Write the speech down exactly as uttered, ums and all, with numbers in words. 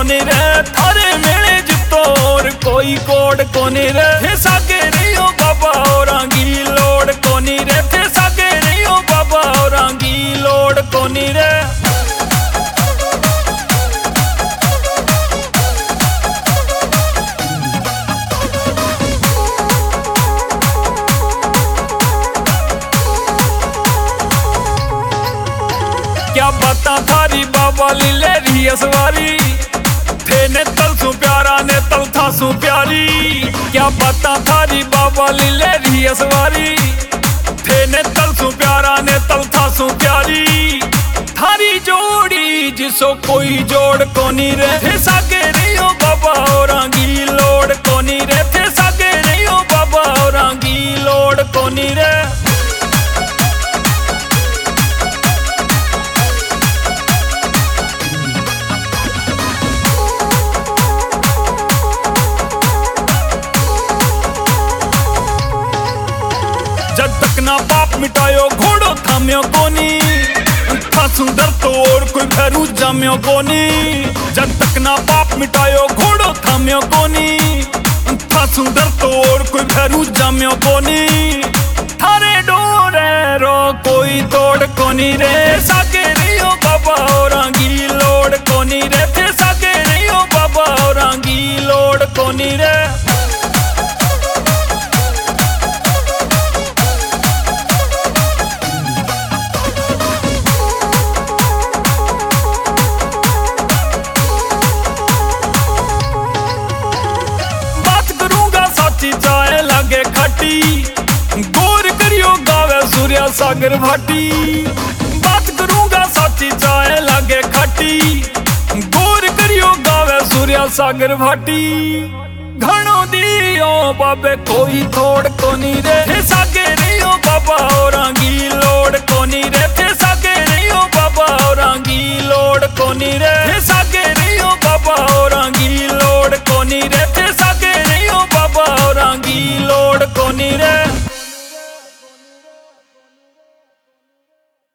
कोनी रे थारे मेले जितोर कोई कोड कोनी रे थे सागे रियो बाबा औरांगी लोड कोनी रे थे सागे रियो बाबा औरांगी लोड कोनी रे। क्या बता थारी बाबा लीले रही सवारी थे ने तल सु प्यारा ने तल था सु प्यारी। क्या बता थारी बाबा लीले रही सवारी थे ने तल सु प्यारा ने तल था सु प्यारी। थारी जोड़ी जिसो कोई जोड़ कोनी रे थे सागे रियो बाबा औरांगी लोड कोनी रे थे सागे रियो बाबा औरांगी लोड कोनी रे। जब तक ना पाप मिटायो घोड़ो थाम्यो कोनी था सुंदर तो और कोई भैरू जाम्यो कोनी। जब तक ना पाप मिटायो घोड़ो थाम्यो कोनी था सुंदर तो और कोई भैरू जाम्यो कोनी। थारे डोरे रो कोई तोड़ कोनी रे सागे रियो बाबा औरांगी लोड कोनी रे थे सागे रियो बाबा औरांगी लोड कोनी रे। चाय लागे खटी गोर करियो गावे सूर्या सागर भाटी। बात करूंगा साची चाय लागे खटी गोर करियो गावे सूर्या सागर भाटी। घणो दियो बाबे कोई थोड़ कोनी रे सागे रियो बाबा औरांगी